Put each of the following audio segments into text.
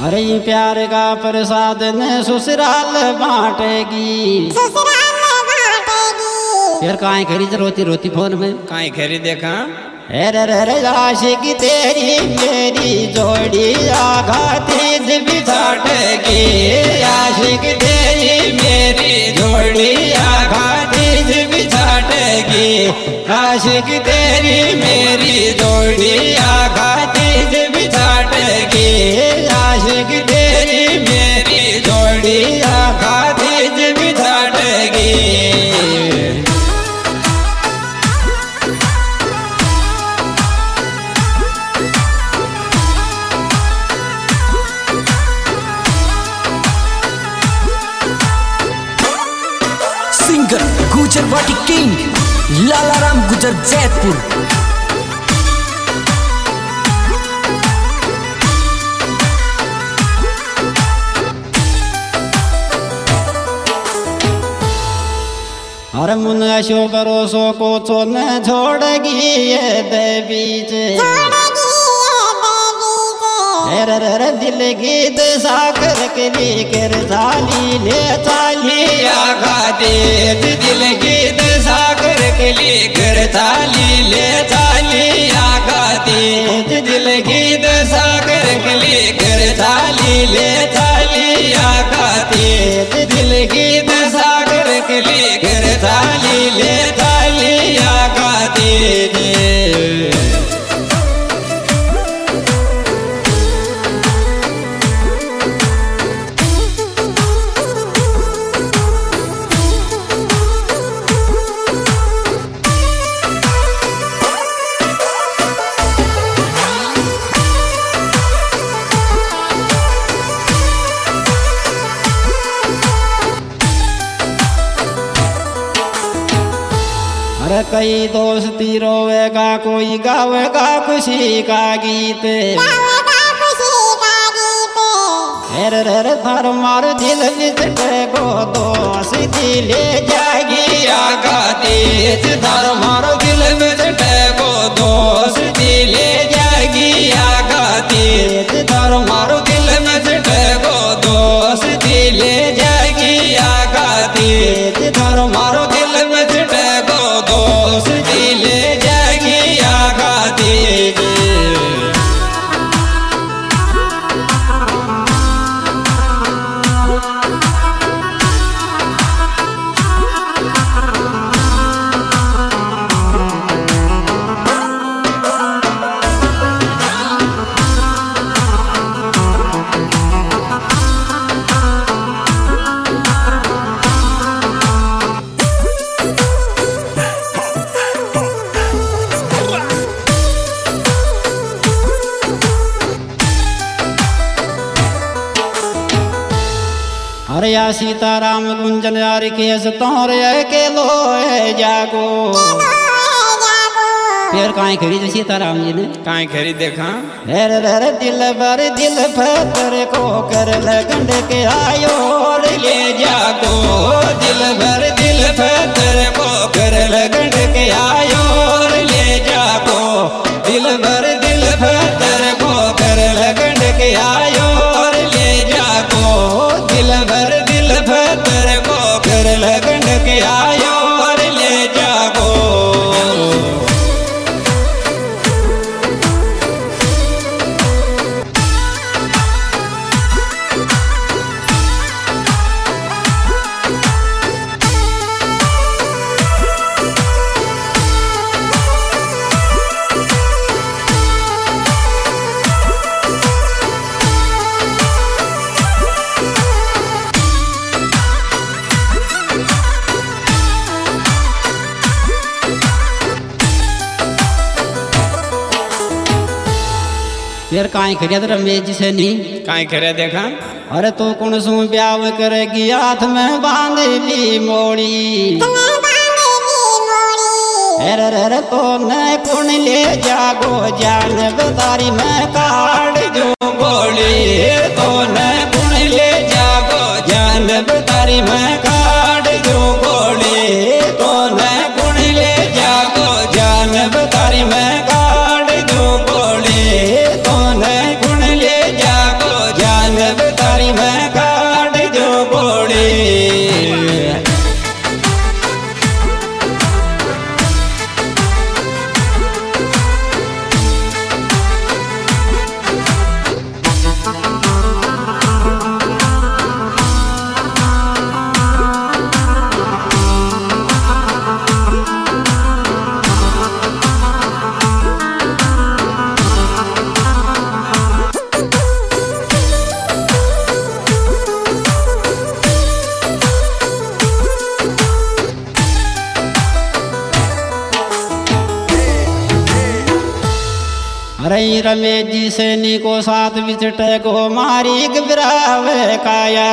अरे ये प्यार का प्रसाद न ससुराल बांटेगी। फिर काहे खरी रोती रोती फोन में काहे खरी देखा। अरे आशिक तेरी मेरी जोड़ी आघा तेज बिछाटेगी। आशिक तेरी मेरी जोड़ी आघा तेज बिछाटेगी। आशिक तेरी मेरी जोड़ी आघा तेज बिछाटेगी। आशिक तेरी मेरी जोड़ी आघा तेज बिछाटेगी। सिंगर गुजरवाटी किंग लालाराम गुजर जैतपुर। अरे मुनशो भरोसो को तो न छोड़गी ये देवीच। अरे दिल की दशा कर लेकर चाली ले चाली आघा तेज। दिल की दशा कर लेकर चाली ले चाली आघा तेज। दिल की दशा कर लेकर चाली ले चाली आघा तेज। दिल की दशा कर लेकर चाली ले चाली आघा तेज। अरे कई दोस्ती रोवेगा कोई गावेगा खुशी का गीत। अरे थर मार दिल विचटे को दोस्ती ले जाएगी आघा तेज। थर मार दिल विचटे को दोस्ती ले जाएगी आघा तेज। थर मार दिल विचटे को दोस्ती ले जाएगी आघा तेज। थर मारो दिल विचटे को दोस्ती ले जाएगी आघा तेज। अरे या सीताराम गुंजन यार केस तोरे के लो जागो। फिर काहे खरी सीताराम जी ने काहे खरी देखा। अरे दिल भर दिल फतर को कर लगंड के आयो ले जागो। दिल भर दिल फतर को कर लगंड के आयो ले जागो। दिल भर दिल फतर को कर लगंड के आयो ले जागो। दिल भर दिल फतर को कर लगंड के आयो ले जागो। फिर काहे खरिया रमेश जी से नहीं काहे खरिया देखा। अरे तो कौन सू ब्याह करेगी हाथ में बांध ली मोड़ी। अरे तो न कौन ले जागो जान बतारी में काट जो गोली। तो न कौन ले जागो जान बतारी में काट जो गोली। तो न कौन ले जागो जान बतारी में काट जो गोली। तो न कौन ले जागो जान कई रमेश जी सैनी को साथ विचट को मारी गिरावे काया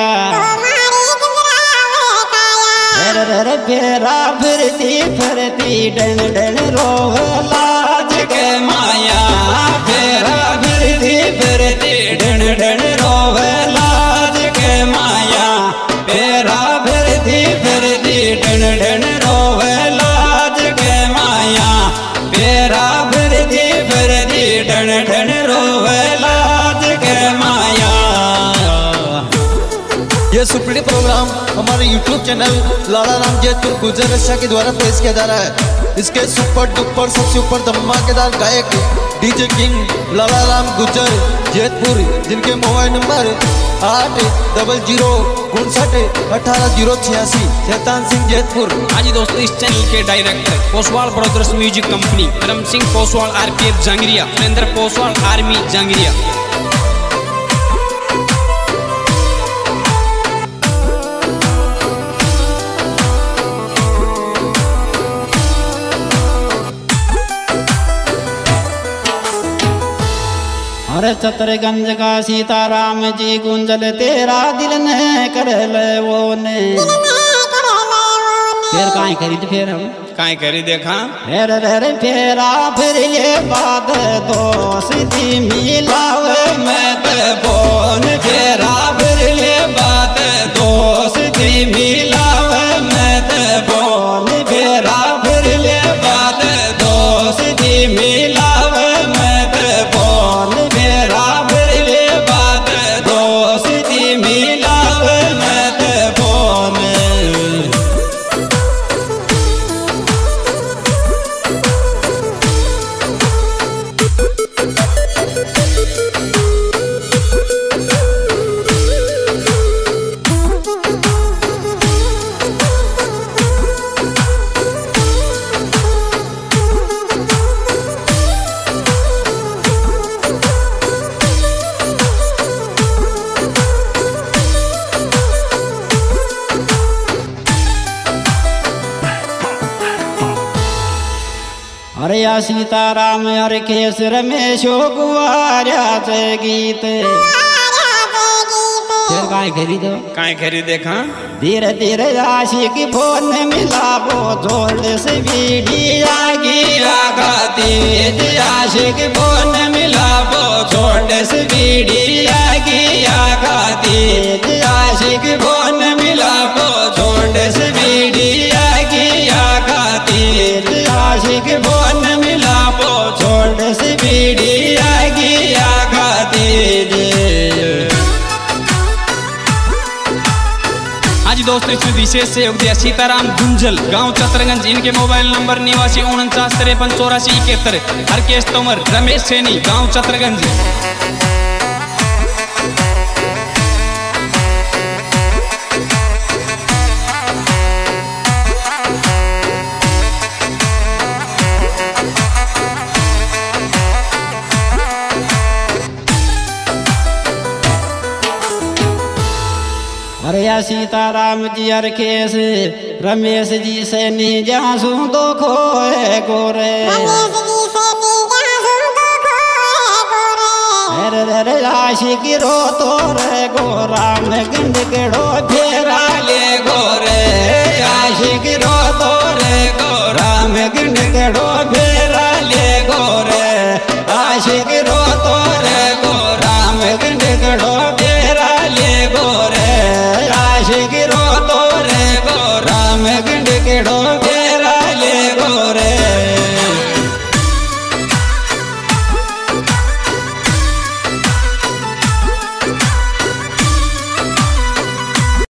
फेरा फिरती डन डन रोव लाज के माया फेरा फिरती डन डन रोव लाज के माया फेरा फिरती डन डन रोव लाज के माया फेरा फिरती डन डन रोव लाज के माया। यह सुप्रीम प्रोग्राम हमारे YouTube चैनल लाला राम जैतपुर गुजर रक्षा के द्वारा पेश किया जा रहा है। इसके सुपर डुपर सबसे ऊपर धमाकेदार गायक डीजे किंग लाला राम गुजर जैतपुर, जिनके मोबाइल नंबर 8060 शैतान सिंह जैतपुर। हाँ जी दोस्तों, इस चैनल के director Poswal brothers music company, Dharam Singh Poswal RPF Jangariya, Surendra Poswal army Jangariya. अरे चतरगंज का सीताराम जी गुंजल तेरा दिल ने कर ले वो ने फिर काई खरीद फिर हम काई करी देखा रे फेरा फिर ये बात दोस्ती मिलावे मैं ते बोन फेरा फिर ले बात दोस्ती मिलावे मैं ते बोन फेरा फिर ले बात दोस्ती मिलावे मैं ते बोन फेरा फिर ले बात दोस्ती मिलावे मैं ते बोन। अरे या सीताराम हर केस रमेशो गुआर्या से गीत फिर काई खरीदो काई करी देखा धीरे धीरे आशिक फोन मिलाबो जोड़ से वीडिया गिया गाती आशिक फोन मिलाबो छोड़ से वीडिया गिया गाती आशिक फोन मिलाबो छोड़ से वीडिया गिया गाती आशिक फोन मिलाबो छोड़ से वीडिया गिया गाती। आज दोस्तों इसमें विशेष सहयोग दिया सीताराम गुंजल, गांव चतरगंज। इनके मोबाइल नंबर 8949538471। हरकेश तोमर, रमेश सैनी, गांव चतरगंज। अरे या सीताराम जी हर केस रमेश जी से नहीं जासू दो खोए गोरे अरे आशिक रो तो रे गोरा में गंड केड़ो फेरा ले गोरे आशिक रो तो रे गोरा में गंड केड़ो फेरा ले गोरे आशिक रो तो रे गोरा में गंड केड़ो फेरा ले गोरे आशिक रो तो रे गोरा में गंड केड़ो फेरा ले गोरे।